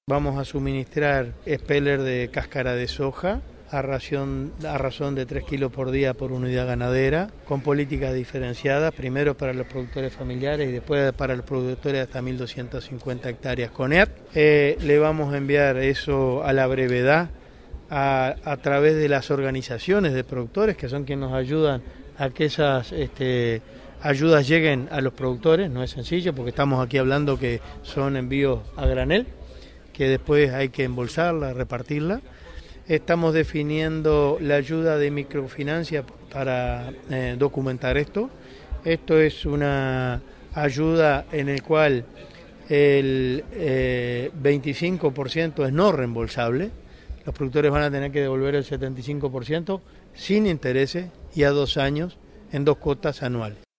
Vamos a suministrar expeller de cáscara de soja a razón de 3 kilos por día por unidad ganadera, con políticas diferenciadas, primero para los productores familiares y después para los productores hasta 1.250 hectáreas con ERT. Le vamos a enviar eso a la brevedad a través de las organizaciones de productores, que son quienes nos ayudan a que esas ayudas lleguen a los productores. No es sencillo porque estamos aquí hablando que son envíos a granel, que después hay que embolsarla, repartirla. Estamos definiendo la ayuda de microfinancia para documentar esto. Esto es una ayuda en el cual el 25% es no reembolsable. Los productores van a tener que devolver el 75% sin intereses y a 2 años en 2 cuotas anuales.